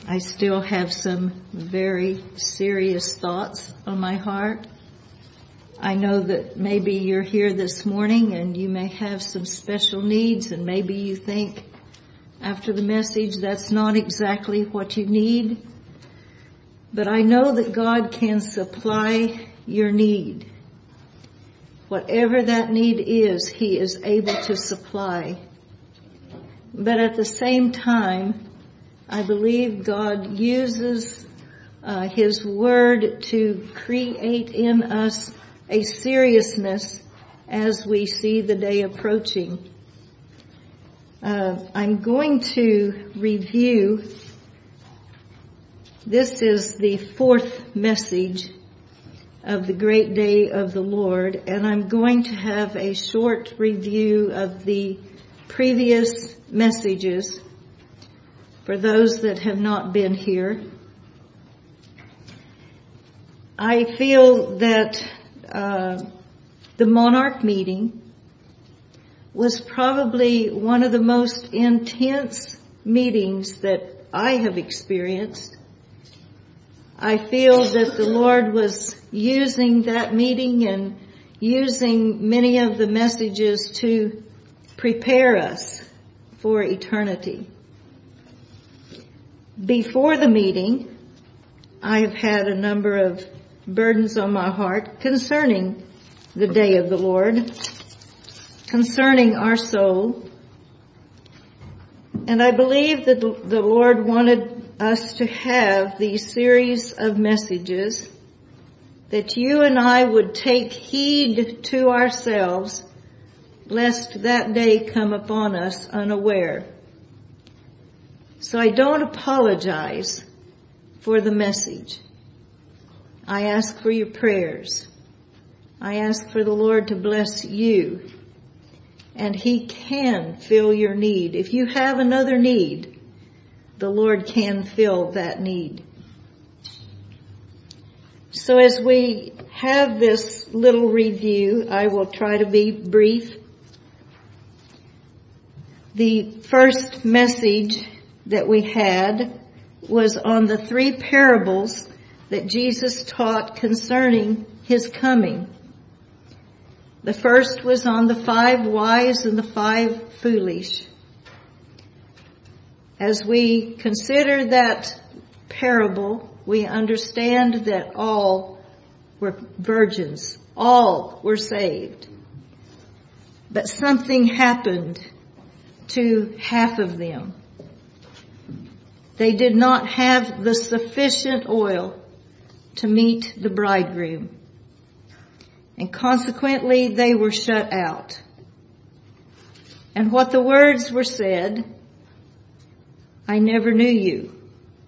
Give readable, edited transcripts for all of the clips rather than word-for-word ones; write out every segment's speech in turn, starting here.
I still have some very serious thoughts on my heart. I know that maybe you're here this morning and you may have some special needs, and maybe you think after the message that's not exactly what you need. But I know that God can supply your need. Whatever that need is, He is able to supply. But at the same time, I believe God uses His Word to create in us a seriousness as we see the day approaching. I'm going to review. This is the fourth message of the great day of the Lord, and I'm going to have a short review of the previous messages for those that have not been here. I feel that the Monarch meeting was probably one of the most intense meetings that I have experienced. I feel that the Lord was using that meeting and using many of the messages to prepare us for eternity. Before the meeting, I have had a number of burdens on my heart concerning the day of the Lord, concerning our soul. And I believe that the Lord wanted us to have these series of messages, that you and I would take heed to ourselves, lest that day come upon us unaware. So I don't apologize for the message. I ask for your prayers. I ask for the Lord to bless you. And He can fill your need. If you have another need, the Lord can fill that need. So as we have this little review, I will try to be brief. The first message that we had was on the three parables that Jesus taught concerning His coming. The first was on the 5 wise and the 5 foolish. As we consider that parable, we understand that all were virgins. All were saved. But something happened to half of them. They did not have the sufficient oil to meet the bridegroom. And consequently, they were shut out. And what the words were said, I never knew you.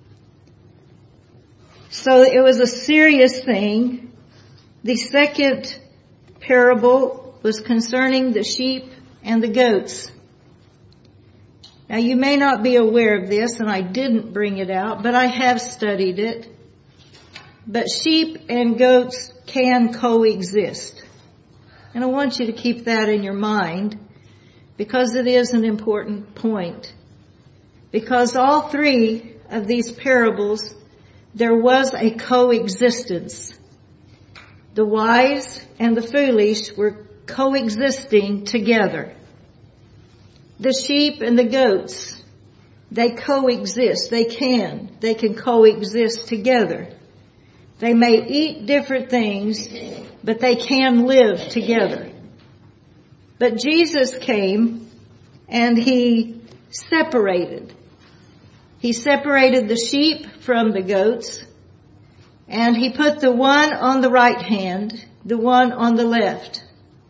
So it was a serious thing. The second parable was concerning the sheep and the goats. Now you may not be aware of this, and I didn't bring it out, but I have studied it. But sheep and goats can coexist. And I want you to keep that in your mind, because it is an important point. Because all three of these parables, there was a coexistence. The wise and the foolish were coexisting together. The sheep and the goats, they coexist. They can coexist together. They may eat different things, but they can live together. But Jesus came and He separated. He separated the sheep from the goats, and He put the one on the right hand, the one on the left.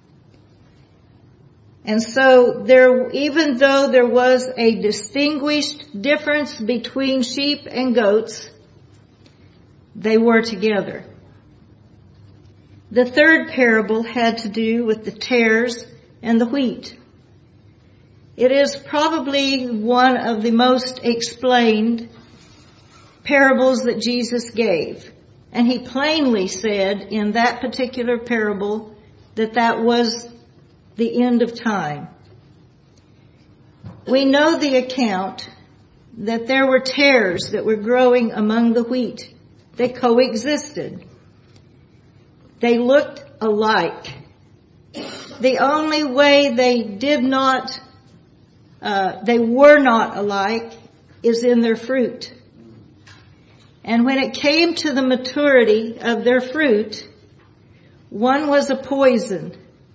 And so even though there was a distinguished difference between sheep and goats, they were together. The third parable had to do with the tares and the wheat. It is probably one of the most explained parables that Jesus gave. And He plainly said in that particular parable that was the end of time. We know the account that there were tares that were growing among the wheat. They coexisted. They looked alike. The only way they were not alike is in their fruit. And when it came to the maturity of their fruit, one was a poison.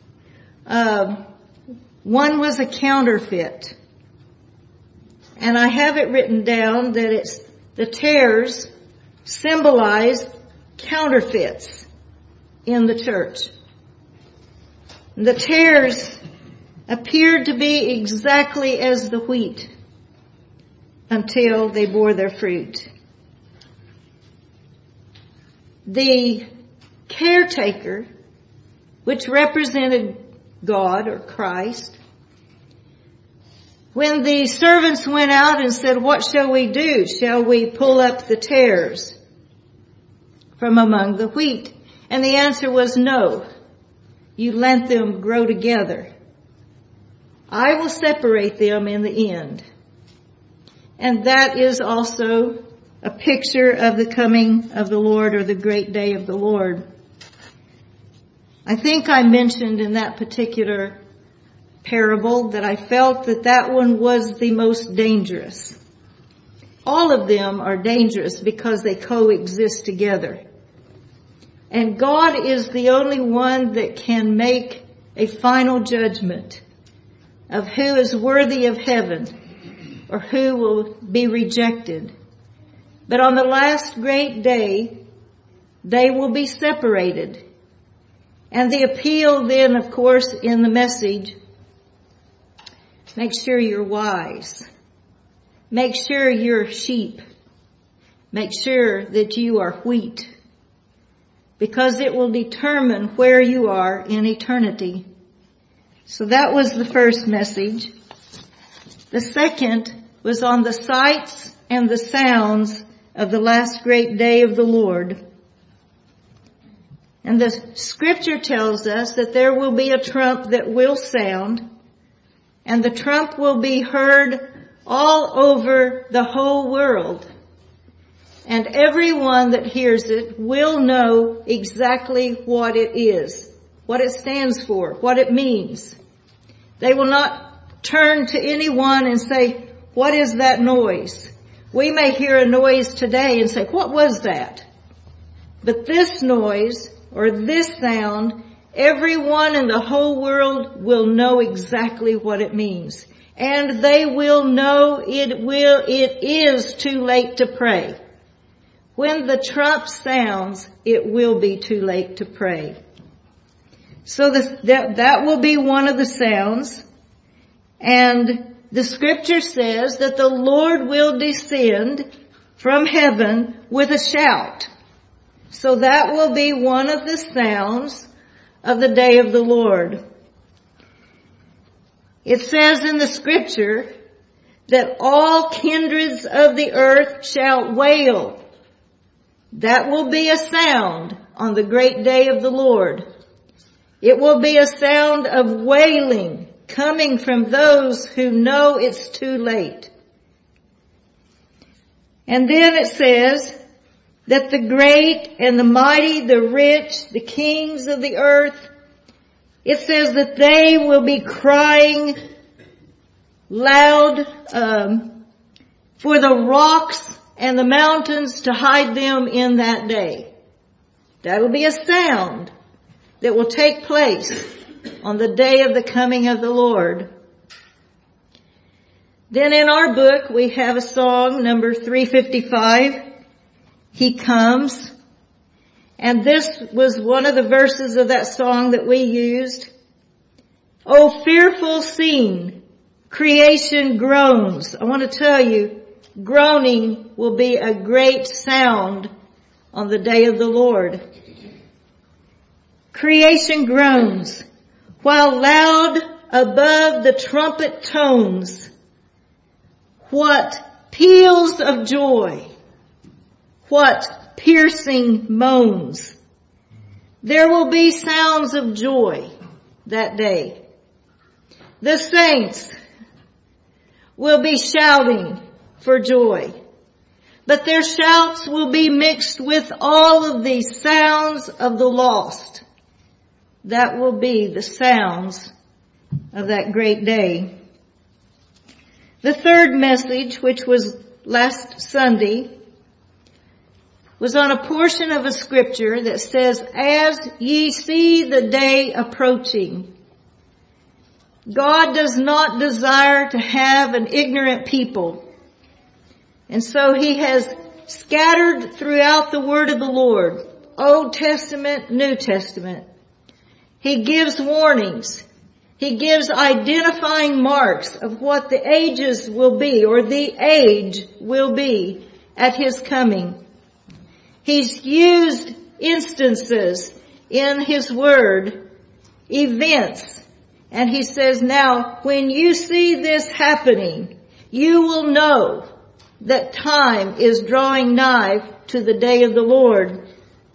One was a counterfeit. And I have it written down that the tares symbolize counterfeits in the church. The tares appeared to be exactly as the wheat until they bore their fruit. The caretaker, which represented God or Christ, when the servants went out and said, "What shall we do? Shall we pull up the tares from among the wheat?" And the answer was no. You let them grow together. I will separate them in the end. And that is also a picture of the coming of the Lord, or the great day of the Lord. I think I mentioned in that particular parable that I felt that one was the most dangerous. All of them are dangerous because they coexist together. And God is the only one that can make a final judgment of who is worthy of heaven or who will be rejected. But on the last great day, they will be separated. And the appeal then, of course, in the message, make sure you're wise. Make sure you're sheep. Make sure that you are wheat. Because it will determine where you are in eternity. So that was the first message. The second was on the sights and the sounds of the last great day of the Lord. And the scripture tells us that there will be a trump that will sound, and the trump will be heard all over the whole world. And everyone that hears it will know exactly what it is, what it stands for, what it means. They will not turn to anyone and say, "What is that noise?" We may hear a noise today and say, "What was that?" But this noise or this sound, everyone in the whole world will know exactly what it means. And they will know it is too late to pray. When the trump sounds, it will be too late to pray. So that will be one of the sounds. And the scripture says that the Lord will descend from heaven with a shout. So that will be one of the sounds of the day of the Lord. It says in the scripture that all kindreds of the earth shall wail. That will be a sound on the great day of the Lord. It will be a sound of wailing coming from those who know it's too late. And then it says that the great and the mighty, the rich, the kings of the earth, it says that they will be crying loud for the rocks and the mountains to hide them in that day. That will be a sound that will take place on the day of the coming of the Lord. Then in our book we have a song, number 355, He Comes. And this was one of the verses of that song that we used. Oh, fearful scene, creation groans. I want to tell you, groaning will be a great sound on the day of the Lord. Creation groans, while loud above the trumpet tones, what peals of joy, what piercing moans. There will be sounds of joy that day. The saints will be shouting for joy. But their shouts will be mixed with all of the sounds of the lost. That will be the sounds of that great day. The third message, which was last Sunday, was on a portion of a scripture that says, as ye see the day approaching. God does not desire to have an ignorant people. And so he has scattered throughout the word of the Lord, Old Testament, New Testament. He gives warnings. He gives identifying marks of what the ages will be, or the age will be at his coming. He's used instances in his word, events, and he says, now, when you see this happening, you will know that time is drawing nigh to the day of the Lord.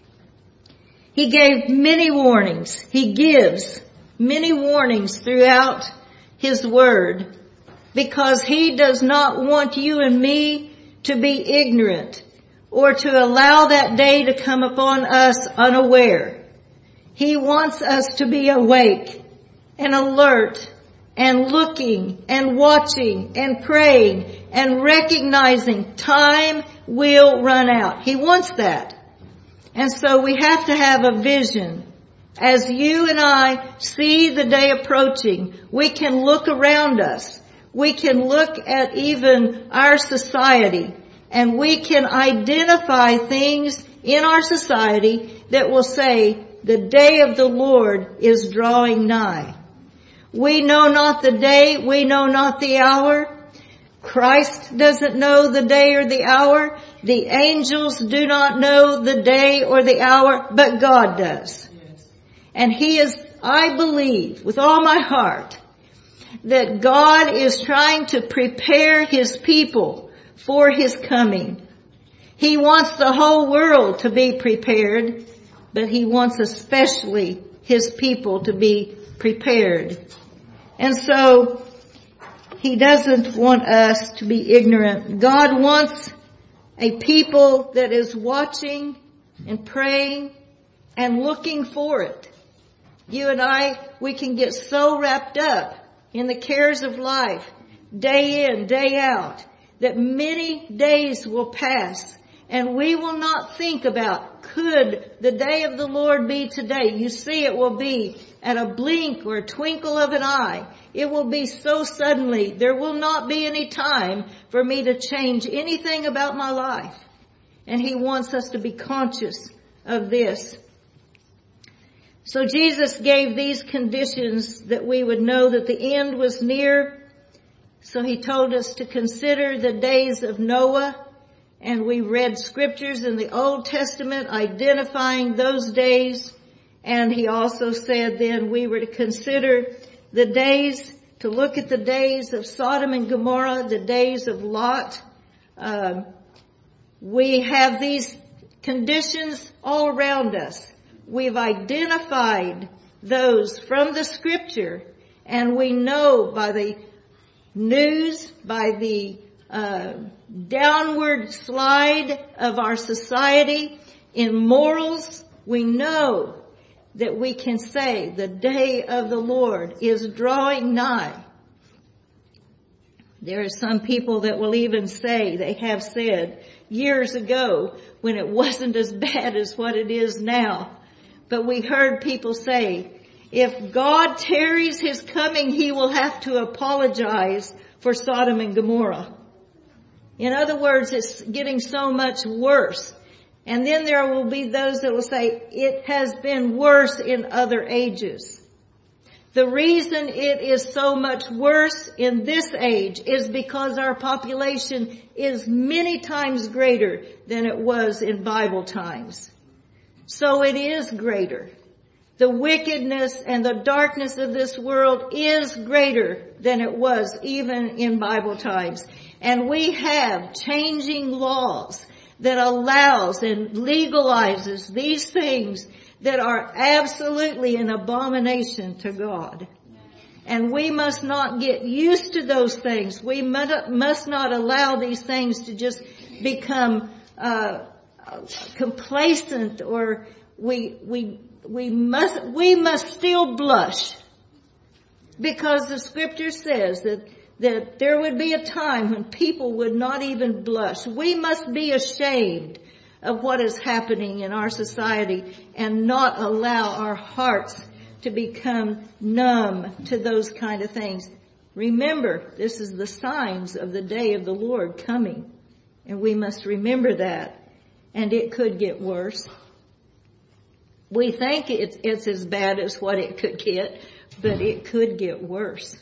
He gave many warnings. He gives many warnings throughout his word, because he does not want you and me to be ignorant or to allow that day to come upon us unaware. He wants us to be awake and alert and looking and watching and praying and recognizing time will run out. He wants that. And so we have to have a vision. As you and I see the day approaching, we can look around us. We can look at even our society, and we can identify things in our society that will say the day of the Lord is drawing nigh. We know not the day, we know not the hour. Christ doesn't know the day or the hour. The angels do not know the day or the hour, but God does. And he is, I believe with all my heart, that God is trying to prepare his people for his coming. He wants the whole world to be prepared, but he wants especially his people to be prepared. And so he doesn't want us to be ignorant. God wants a people that is watching and praying and looking for it. You and I, we can get so wrapped up in the cares of life, day in, day out, that many days will pass and we will not think about, could the day of the Lord be today? You see, it will be at a blink or a twinkle of an eye. It will be so suddenly. There will not be any time for me to change anything about my life. And he wants us to be conscious of this. So Jesus gave these conditions that we would know that the end was near. So he told us to consider the days of Noah. And we read scriptures in the Old Testament identifying those days. And he also said then we were to consider the days, to look at the days of Sodom and Gomorrah, the days of Lot. We have these conditions all around us. We've identified those from the scripture, and we know by the news, by the downward slide of our society in morals, we know that we can say the day of the Lord is drawing nigh. There are some people that will even say, they have said years ago when it wasn't as bad as what it is now. But we heard people say, if God tarries his coming, he will have to apologize for Sodom and Gomorrah. In other words, it's getting so much worse. And then there will be those that will say, it has been worse in other ages. The reason it is so much worse in this age is because our population is many times greater than it was in Bible times. So it is greater. The wickedness and the darkness of this world is greater than it was even in Bible times. And we have changing laws that allows and legalizes these things that are absolutely an abomination to God. And we must not get used to those things. We must not allow these things to just become complacent, or we must still blush, because the scripture says that there would be a time when people would not even blush. We must be ashamed of what is happening in our society and not allow our hearts to become numb to those kind of things. Remember, this is the signs of the day of the Lord coming, and we must remember that. And it could get worse. We think it's as bad as what it could get, but it could get worse.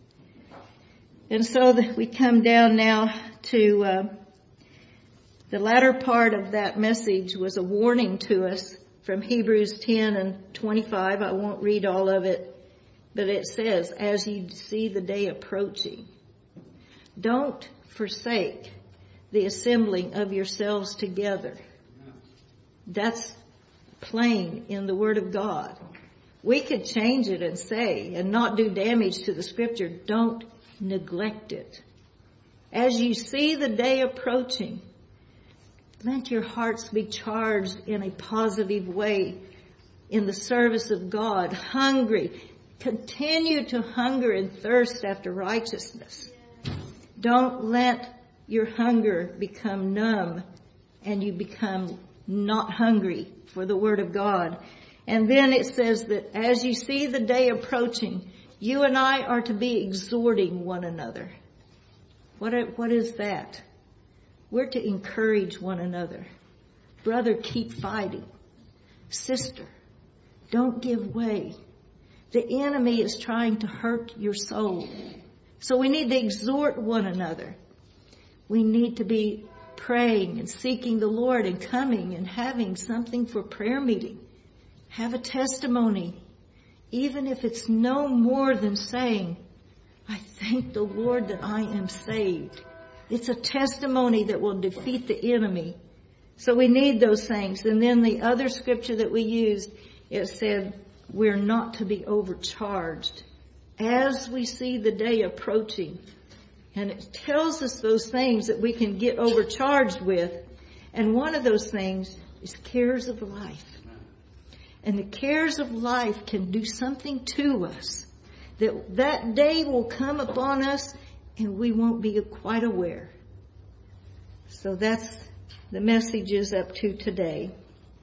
And so we come down now to the latter part of that message was a warning to us from Hebrews 10 and 25. I won't read all of it, but it says, as you see the day approaching, don't forsake the assembling of yourselves together. That's plain in the Word of God. We could change it and say, and not do damage to the scripture, don't neglect it. As you see the day approaching, let your hearts be charged in a positive way in the service of God, hungry. Continue to hunger and thirst after righteousness. Don't let your hunger become numb and you become not hungry for the Word of God. And then it says that as you see the day approaching, you and I are to be exhorting one another. What is that? We're to encourage one another. Brother, keep fighting. Sister, don't give way. The enemy is trying to hurt your soul. So we need to exhort one another. We need to be praying and seeking the Lord and coming and having something for prayer meeting. Have a testimony. Even if it's no more than saying, I thank the Lord that I am saved. It's a testimony that will defeat the enemy. So we need those things. And then the other scripture that we used, it said, we're not to be overcharged as we see the day approaching. And it tells us those things that we can get overcharged with. And one of those things is cares of life. And the cares of life can do something to us. That day will come upon us and we won't be quite aware. So that's the messages up to today.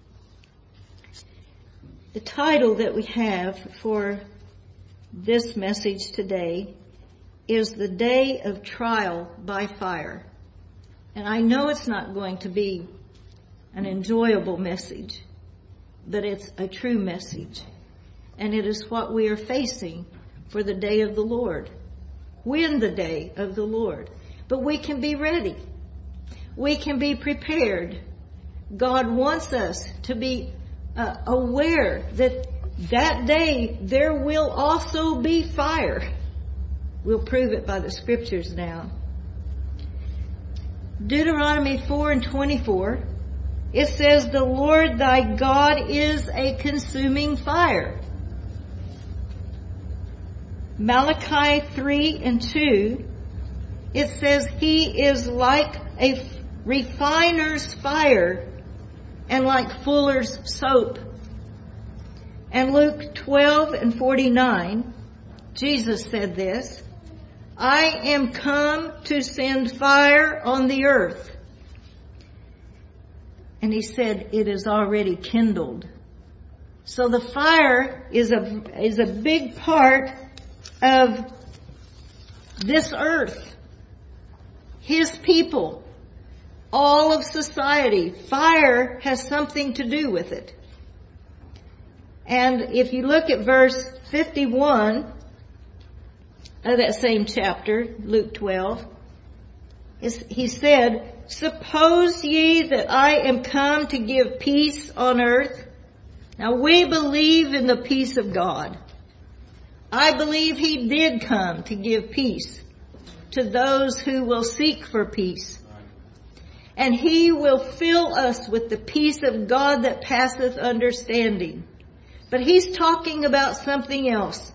The title that we have for this message today is The Day of Trial by Fire. And I know it's not going to be an enjoyable message, but it's a true message. And it is what we are facing for the day of the Lord. When the day of the Lord. But we can be ready. We can be prepared. God wants us to be aware that day there will also be fire. We'll prove it by the scriptures now. Deuteronomy 4 and 24, it says, the Lord thy God is a consuming fire. Malachi 3 and 2, it says he is like a refiner's fire and like fuller's soap. And Luke 12 and 49, Jesus said this, I am come to send fire on the earth. And he said, it is already kindled. So the fire is a big part of this earth. His people, all of society. Fire has something to do with it. And if you look at verse 51 of that same chapter, Luke 12, he said, suppose ye that I am come to give peace on earth? Now we believe in the peace of God. I believe he did come to give peace to those who will seek for peace. And he will fill us with the peace of God that passeth understanding. But he's talking about something else,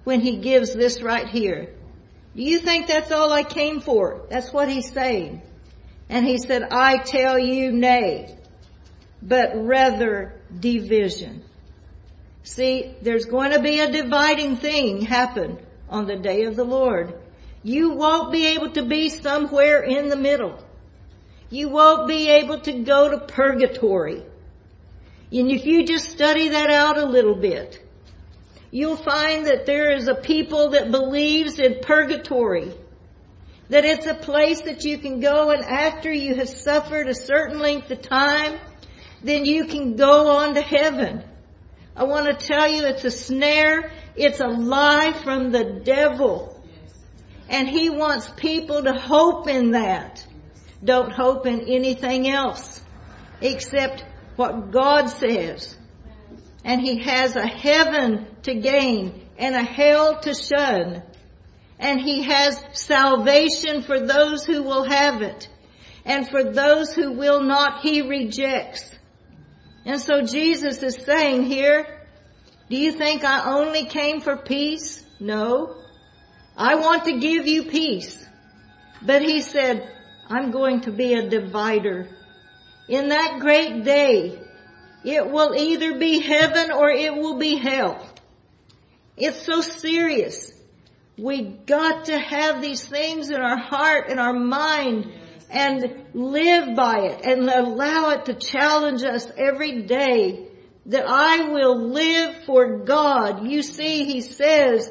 when he gives this right here. Do you think that's all I came for? That's what he's saying. And he said, I tell you nay, but rather division. See, there's going to be a dividing thing happen on the day of the Lord. You won't be able to be somewhere in the middle. You won't be able to go to purgatory. And if you just study that out a little bit, you'll find that there is a people that believes in purgatory. That it's a place that you can go, and after you have suffered a certain length of time, then you can go on to heaven. I want to tell you, it's a snare. It's a lie from the devil. And he wants people to hope in that. Don't hope in anything else except what God says. And he has a heaven to gain and a hell to shun. And he has salvation for those who will have it. And for those who will not, he rejects. And so Jesus is saying here, do you think I only came for peace? No. I want to give you peace. But he said, I'm going to be a divider. In that great day, it will either be heaven or it will be hell. It's so serious. We got to have these things in our heart and our mind and live by it and allow it to challenge us every day that I will live for God. You see, he says,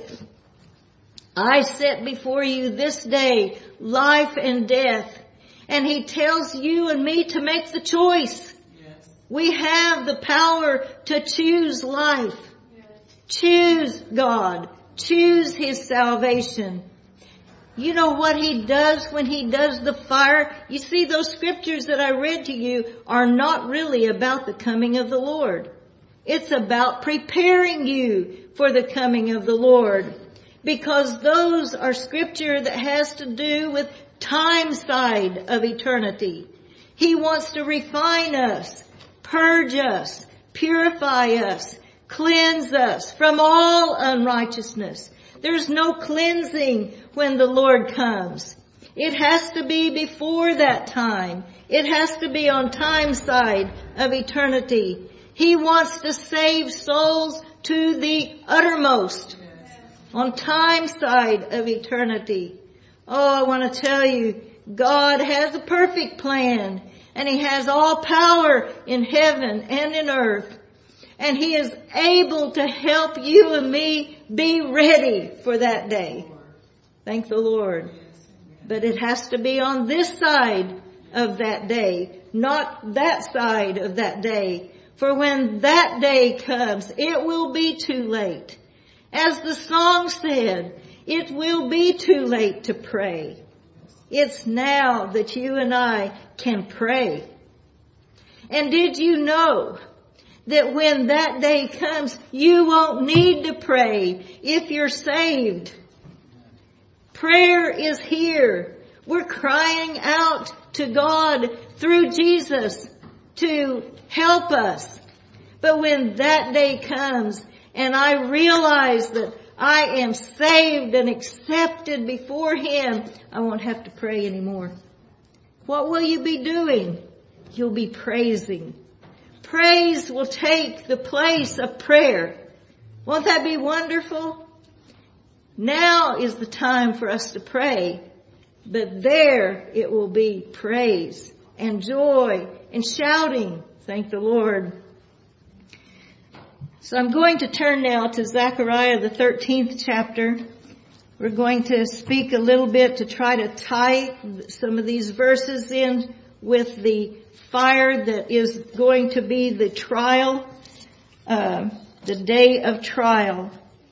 I set before you this day life and death. And he tells you and me to make the choice. Yes. We have the power to choose life. Yes. Choose God. Choose his salvation. You know what he does when he does the fire? You see, those scriptures that I read to you are not really about the coming of the Lord. It's about preparing you for the coming of the Lord. Because those are scripture that has to do with time side of eternity. He wants to refine us, purge us, purify us, cleanse us from all unrighteousness. There's no cleansing when the Lord comes. It has to be before that time. It has to be on time side of eternity. He wants to save souls to the uttermost on time side of eternity. Oh, I want to tell you, God has a perfect plan, and he has all power in heaven and in earth. And he is able to help you and me be ready for that day. Thank the Lord. But it has to be on this side of that day, not that side of that day. For when that day comes, it will be too late. As the song said, it will be too late to pray. It's now that you and I can pray. And did you know that when that day comes, you won't need to pray if you're saved? Prayer is here. We're crying out to God through Jesus to help us. But when that day comes and I realize that I am saved and accepted before him, I won't have to pray anymore. What will you be doing? You'll be praising. Praise will take the place of prayer. Won't that be wonderful? Now is the time for us to pray, but there it will be praise and joy and shouting. Thank the Lord. So I'm going to turn now to Zechariah, the 13th chapter. We're going to speak a little bit to try to tie some of these verses in with the fire that is going to be the trial, the day of trial.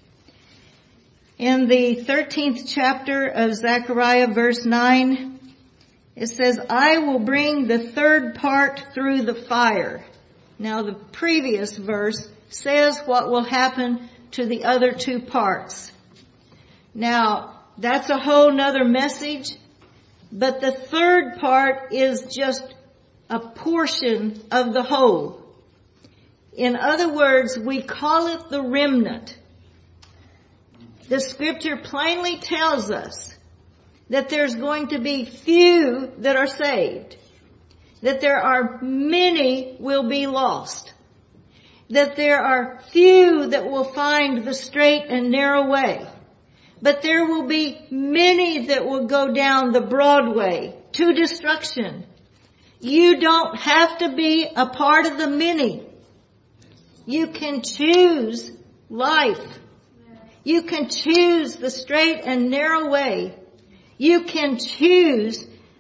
In the 13th chapter of Zechariah, verse 9, it says, I will bring the third part through the fire. Now the previous verse says what will happen to the other two parts. Now, that's a whole nother message, but the third part is just a portion of the whole. In other words, we call it the remnant. The scripture plainly tells us that there's going to be few that are saved, that there are many will be lost, that there are few that will find the straight and narrow way, but there will be many that will go down the broad way to destruction. You don't have to be a part of the many. You can choose life. You can choose the straight and narrow way. You can choose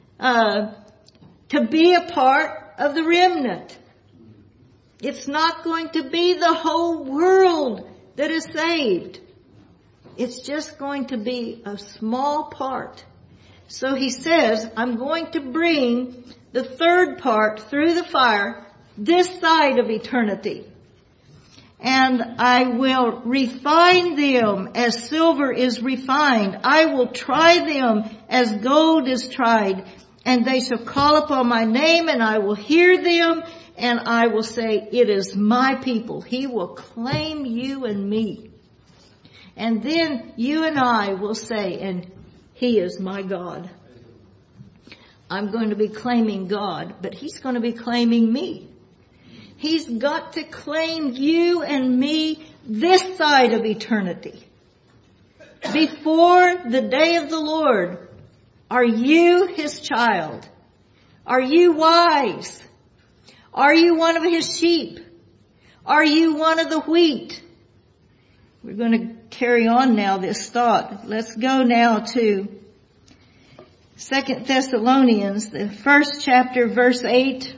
to be a part of the remnant. It's not going to be the whole world that is saved. It's just going to be a small part. So he says, I'm going to bring the third part through the fire this side of eternity. And I will refine them as silver is refined. I will try them as gold is tried. And they shall call upon my name, and I will hear them, and I will say, it is my people. He will claim you and me. And then you and I will say, and he is my God. I'm going to be claiming God, but he's going to be claiming me. He's got to claim you and me this side of eternity. Before the day of the Lord, are you his child? Are you wise? Are you one of his sheep? Are you one of the wheat? We're going to carry on now this thought. Let's go now to 2 Thessalonians, the first chapter, verse 8.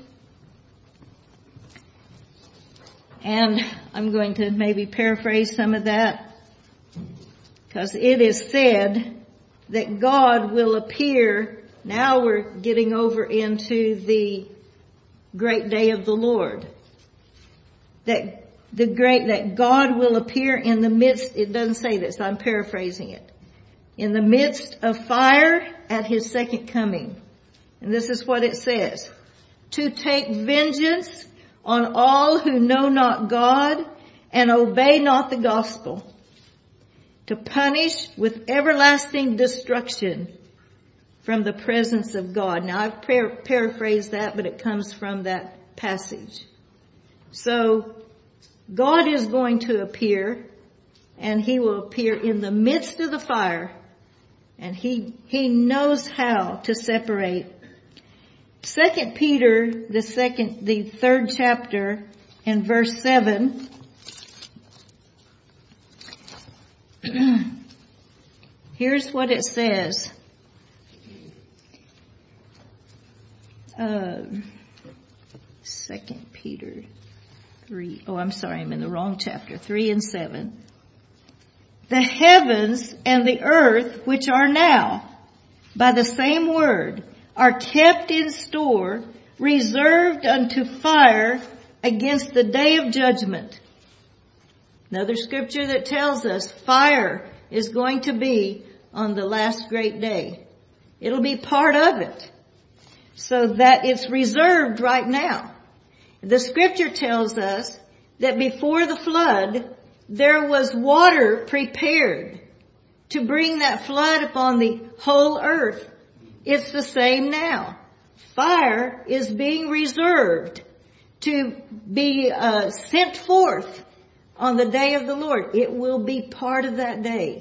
And I'm going to maybe paraphrase some of that, because it is said that God will appear. Now we're getting over into the great day of the Lord. That God will appear in the midst, it doesn't say this, I'm paraphrasing it, in the midst of fire at his second coming. And this is what it says: to take vengeance on all who know not God and obey not the gospel, to punish with everlasting destruction from the presence of God. Now I've paraphrased that, but it comes from that passage. So God is going to appear, and he will appear in the midst of the fire, and he knows how to separate. 2 Peter, the third chapter, and verse 7. Here's what it says. 2 Peter 3. Oh, I'm sorry, I'm in the wrong chapter. 3 and 7. The heavens and the earth, which are now, by the same word, are kept in store, reserved unto fire against the day of judgment. Another scripture that tells us fire is going to be on the last great day. It'll be part of it, so that it's reserved right now. The scripture tells us that before the flood, there was water prepared to bring that flood upon the whole earth. It's the same now. Fire is being reserved to be sent forth on the day of the Lord. It will be part of that day.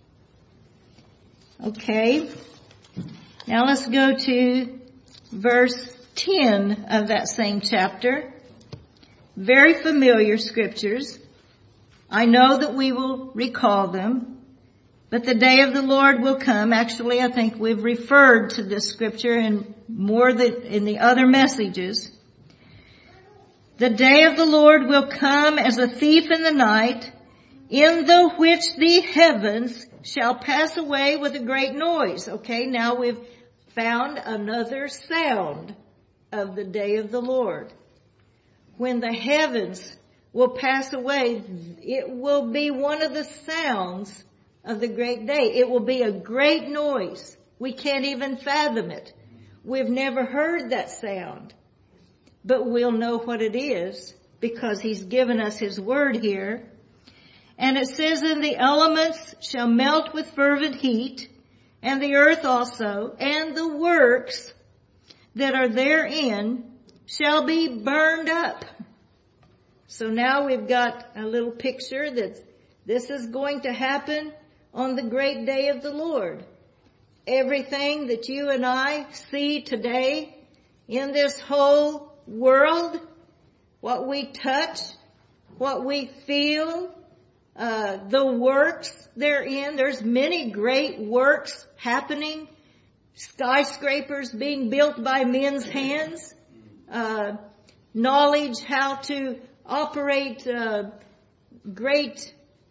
Okay. Now let's go to verse 10 of that same chapter. Very familiar scriptures. I know that we will recall them. But the day of the Lord will come. Actually, I think we've referred to this scripture in more than in the other messages. The day of the Lord will come as a thief in the night, in the which the heavens shall pass away with a great noise. Okay, now we've found another sound of the day of the Lord. When the heavens will pass away, it will be one of the sounds of the great day. It will be a great noise. We can't even fathom it. We've never heard that sound, but we'll know what it is because he's given us his word here. And it says, and the elements shall melt with fervent heat, and the earth also, and the works that are therein shall be burned up. So now we've got a little picture that this is going to happen on the great day of the Lord. Everything that you and I see today in this whole world, what we touch, what we feel, the works therein, there's many great works happening, skyscrapers being built by men's hands, knowledge how to operate great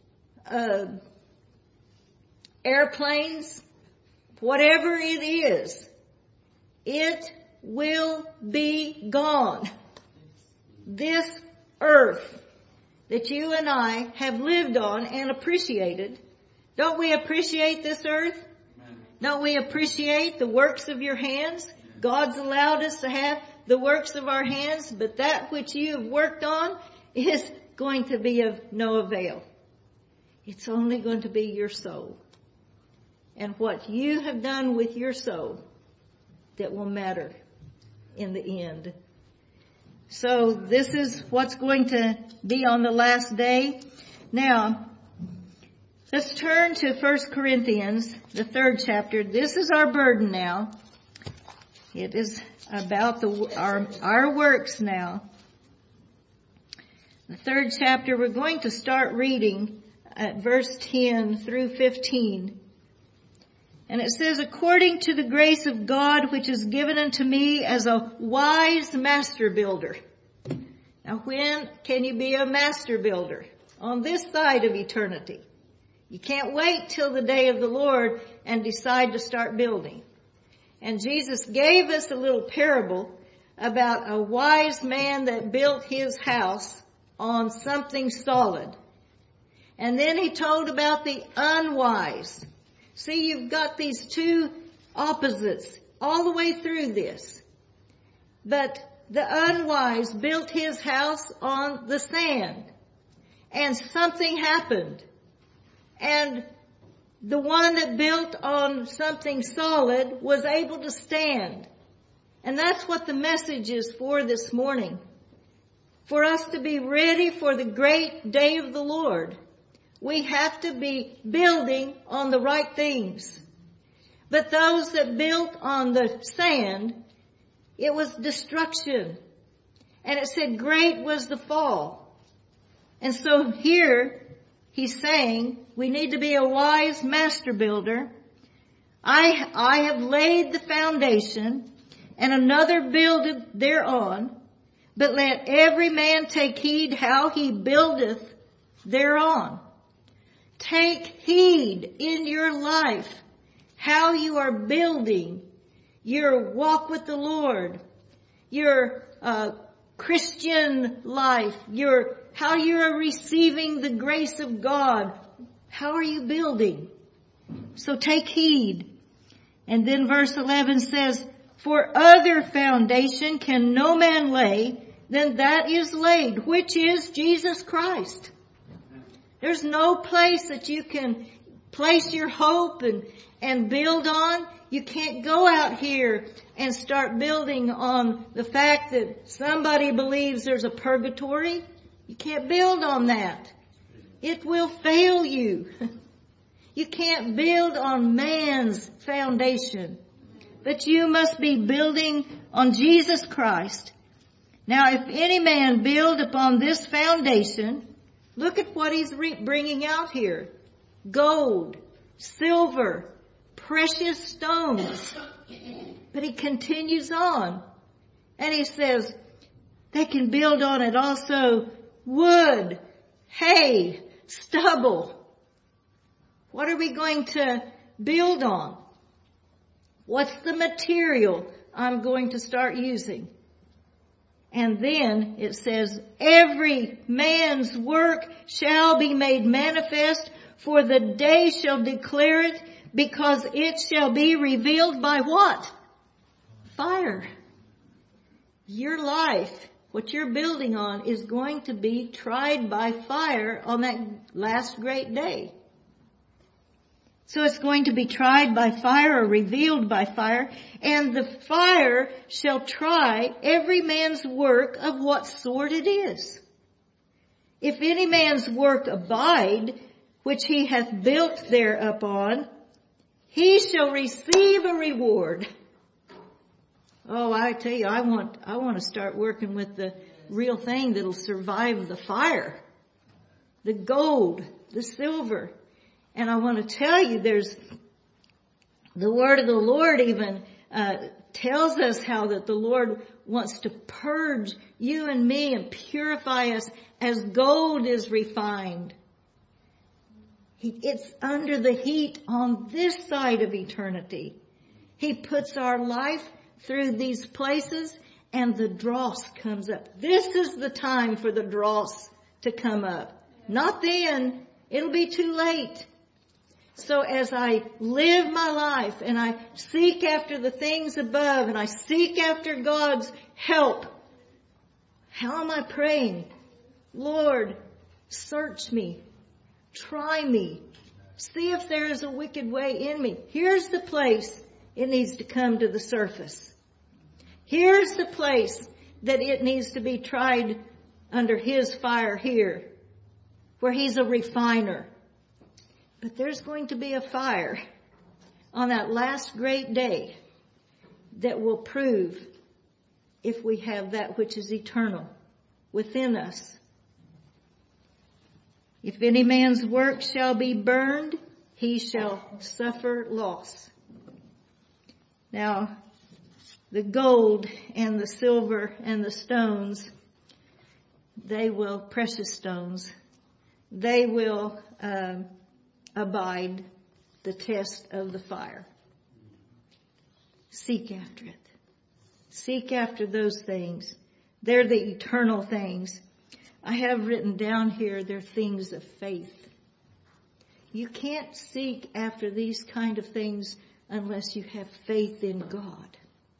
airplanes, whatever it is, it will be gone. This earth that you and I have lived on and appreciated, don't we appreciate this earth? Don't we appreciate the works of your hands? God's allowed us to have the works of our hands, but that which you have worked on is going to be of no avail. It's only going to be your soul. And what you have done with your soul that will matter in the end. So this is what's going to be on the last day. Now, let's turn to 1 Corinthians, the 3rd chapter. This is our burden now. It is about our works now. The 3rd chapter, we're going to start reading at verse 10 through 15. And it says, according to the grace of God which is given unto me as a wise master builder. Now when can you be a master builder? On this side of eternity. You can't wait till the day of the Lord and decide to start building. And Jesus gave us a little parable about a wise man that built his house on something solid. And then he told about the unwise. See, you've got these two opposites all the way through this. But the unwise built his house on the sand. And something happened. And the one that built on something solid was able to stand. And that's what the message is for this morning. For us to be ready for the great day of the Lord, we have to be building on the right things. But those that built on the sand, it was destruction. And it said great was the fall. And so here he's saying we need to be a wise master builder. I have laid the foundation and another buildeth thereon. But let every man take heed how he buildeth thereon. Take heed in your life how you are building your walk with the Lord, your Christian life, how you are receiving the grace of God. How are you building? So take heed. And then verse 11 says, for other foundation can no man lay than that is laid, which is Jesus Christ. There's no place that you can place your hope and build on. You can't go out here and start building on the fact that somebody believes there's a purgatory. You can't build on that. It will fail you. You can't build on man's foundation. But you must be building on Jesus Christ. Now, if any man build upon this foundation, look at what he's bringing out here. Gold, silver, precious stones. But he continues on. And he says, they can build on it also wood, hay, stubble. What are we going to build on? What's the material I'm going to start using? And then it says, every man's work shall be made manifest, for the day shall declare it, because it shall be revealed by what? Fire. Your life, what you're building on is going to be tried by fire on that last great day. So it's going to be tried by fire or revealed by fire, and the fire shall try every man's work of what sort it is. If any man's work abide, which he hath built thereupon, he shall receive a reward. Oh, I tell you, I want to start working with the real thing that'll survive the fire. The gold, the silver. And I want to tell you, there's the word of the Lord even tells us how that the Lord wants to purge you and me and purify us as gold is refined. It's under the heat on this side of eternity. He puts our life through these places and the dross comes up. This is the time for the dross to come up. Not then. It'll be too late. So as I live my life and I seek after the things above and I seek after God's help, how am I praying? Lord, search me. Try me. See if there is a wicked way in me. Here's the place it needs to come to the surface. Here's the place that it needs to be tried under His fire here, where He's a refiner. But there's going to be a fire on that last great day that will prove if we have that which is eternal within us. If any man's work shall be burned, he shall suffer loss. Now, the gold and the silver and the stones, precious stones, they will abide the test of the fire. Seek after it. Seek after those things. They're the eternal things. I have written down here, they're things of faith. You can't seek after these kind of things unless you have faith in God.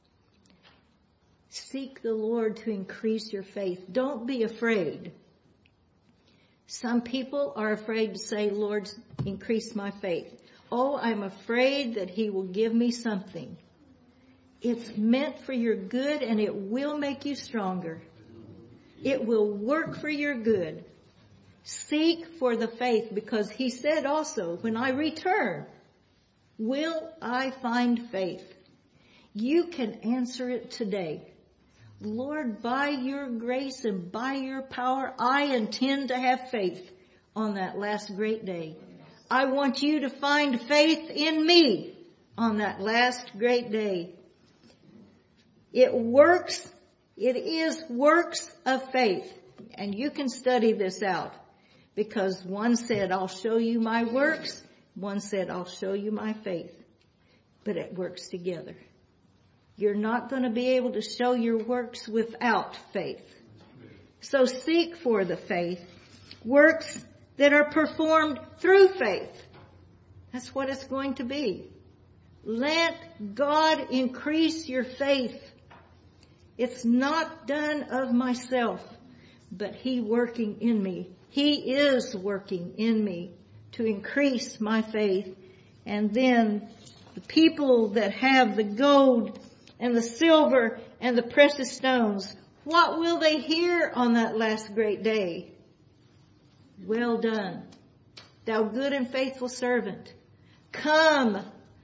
Seek the Lord to increase your faith. Don't be afraid. Some people are afraid to say, Lord, increase my faith. Oh, I'm afraid that He will give me something. It's meant for your good and it will make you stronger. It will work for your good. Seek for the faith, because He said also, when I return, will I find faith? You can answer it today. Lord, by your grace and by your power, I intend to have faith on that last great day. I want you to find faith in me on that last great day. It works. It is works of faith. And you can study this out, because one said, I'll show you my works. One said, I'll show you my faith. But it works together. You're not going to be able to show your works without faith. So seek for the faith. Works that are performed through faith. That's what it's going to be. Let God increase your faith. It's not done of myself, but He working in me. He is working in me to increase my faith. And then the people that have the gold and the silver and the precious stones, what will they hear on that last great day? Well done, thou good and faithful servant. Come,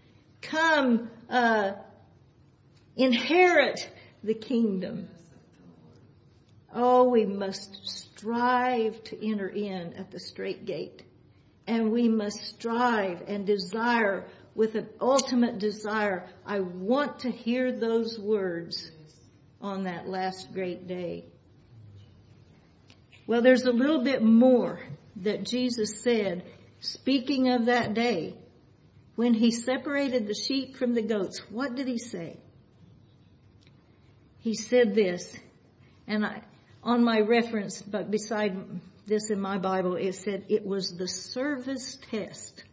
inherit the kingdom. Oh, we must strive to enter in at the strait gate. And we must strive and desire with an ultimate desire. I want to hear those words on that last great day. Well, there's a little bit more that Jesus said, speaking of that day. When He separated the sheep from the goats, what did He say? He said this, and on my reference, but beside this in my Bible, it said it was the service test.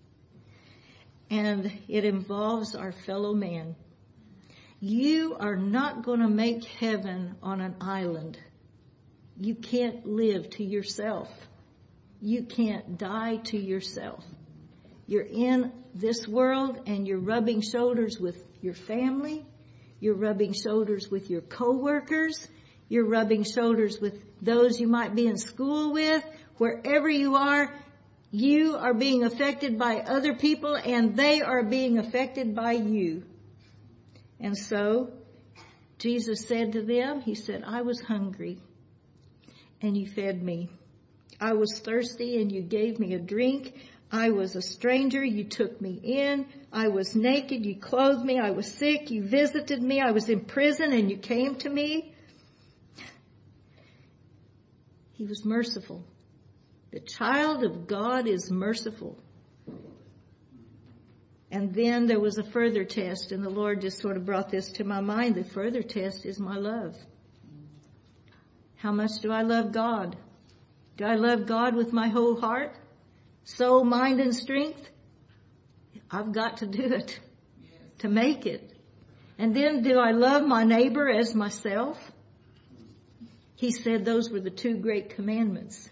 And it involves our fellow man. You are not going to make heaven on an island. You can't live to yourself. You can't die to yourself. You're in this world and you're rubbing shoulders with your family. You're rubbing shoulders with your coworkers. You're rubbing shoulders with those you might be in school with. Wherever you are being affected by other people and they are being affected by you. And so Jesus said to them, he said, I was hungry and you fed me. I was thirsty and you gave me a drink. I was a stranger, you took me in. I was naked, you clothed me. I was sick, you visited me. I was in prison and you came to me. He was merciful. The child of God is merciful. And then there was a further test, and the Lord just sort of brought this to my mind. The further test is my love. How much do I love God? Do I love God with my whole heart, soul, mind, and strength? I've got to do it to make it. And then do I love my neighbor as myself? He said those were the 2 great commandments.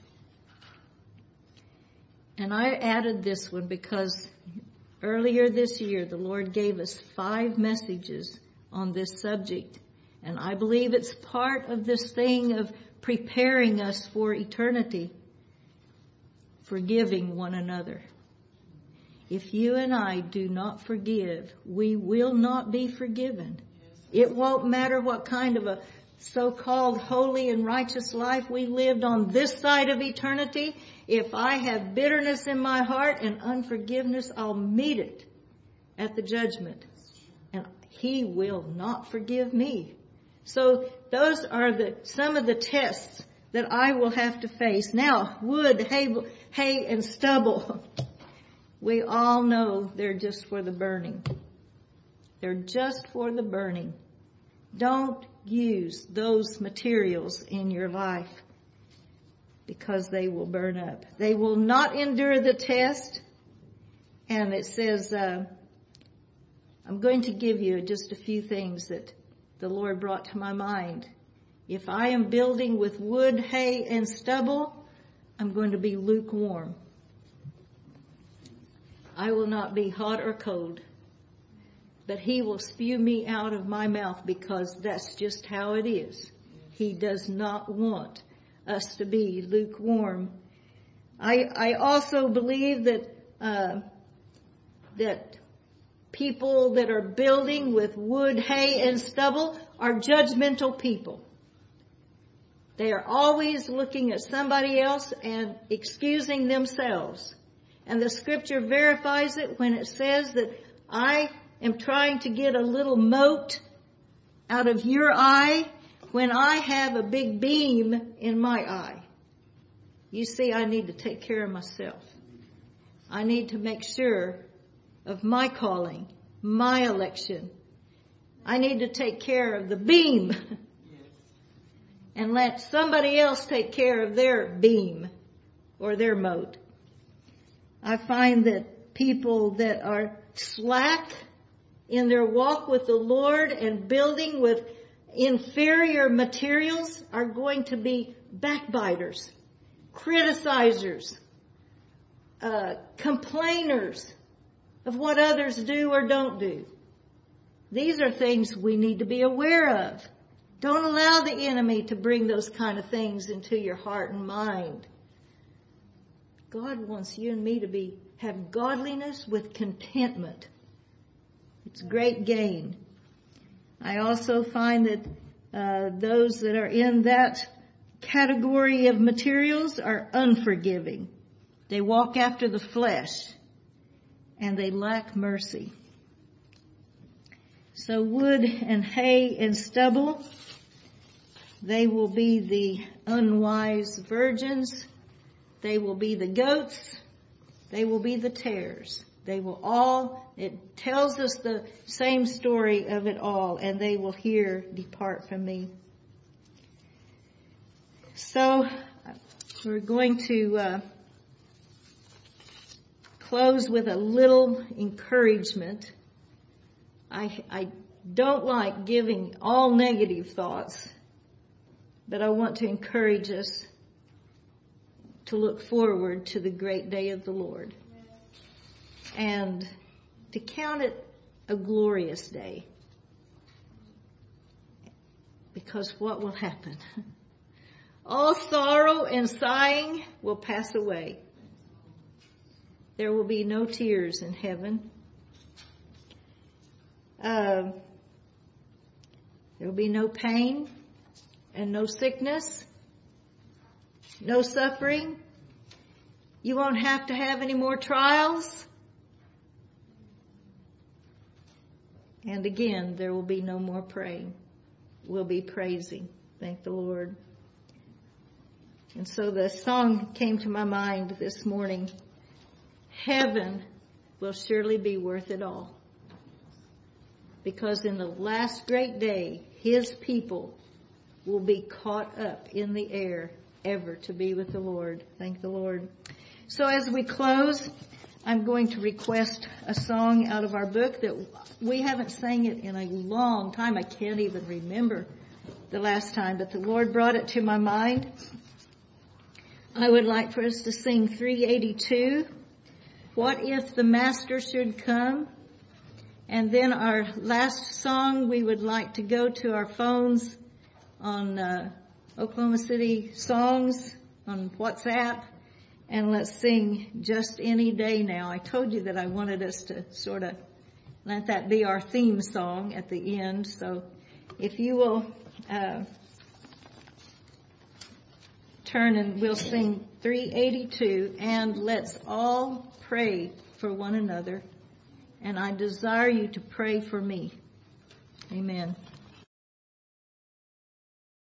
And I added this one because earlier this year the Lord gave us 5 messages on this subject. And I believe it's part of this thing of preparing us for eternity, forgiving one another. If you and I do not forgive, we will not be forgiven. It won't matter what kind of a so-called holy and righteous life we lived on this side of eternity. If I have bitterness in my heart and unforgiveness, I'll meet it at the judgment. And He will not forgive me. So those are some of the tests that I will have to face. Now, wood, hay, and stubble. We all know they're just for the burning. They're just for the burning. Don't use those materials in your life because they will burn up. They will not endure the test. And it says, I'm going to give you just a few things that the Lord brought to my mind. If I am building with wood, hay, and stubble, I'm going to be lukewarm. I will not be hot or cold, but He will spew me out of my mouth because that's just how it is. He does not want us to be lukewarm. I also believe that people that are building with wood, hay, and stubble are judgmental people. They are always looking at somebody else and excusing themselves. And the scripture verifies it when it says that I am trying to get a little mote out of your eye when I have a big beam in my eye. You see, I need to take care of myself. I need to make sure of my calling, my election. I need to take care of the beam and let somebody else take care of their beam or their mote. I find that people that are slack in their walk with the Lord and building with inferior materials are going to be backbiters, criticizers, complainers of what others do or don't do. These are things we need to be aware of. Don't allow the enemy to bring those kind of things into your heart and mind. God wants you and me to have godliness with contentment. It's great gain. I also find that those that are in that category of materials are unforgiving. They walk after the flesh and they lack mercy. So wood and hay and stubble, they will be the unwise virgins. They will be the goats. They will be the tares. They will all, it tells us the same story of it all, and they will here depart from me. So we're going to close with a little encouragement. I don't like giving all negative thoughts, But I want to encourage us to look forward to the great day of the Lord and to count it a glorious day. Because what will happen? All sorrow and sighing will pass away. There will be no tears in heaven. There will be no pain and no sickness, no suffering. You won't have to have any more trials. And again, there will be no more praying. We'll be praising. Thank the Lord. And so the song came to my mind this morning. Heaven will surely be worth it all. Because in the last great day, His people will be caught up in the air, ever to be with the Lord. Thank the Lord. So as we close, I'm going to request a song out of our book that we haven't sang it in a long time. I can't even remember the last time, but the Lord brought it to my mind. I would like for us to sing 382, What If the Master Should Come? And then our last song, we would like to go to our phones on Oklahoma City Songs on WhatsApp, and let's sing Just Any Day Now. I told you that I wanted us to sort of let that be our theme song at the end. So if you will turn and we'll sing 382, and let's all pray for one another. And I desire you to pray for me. Amen.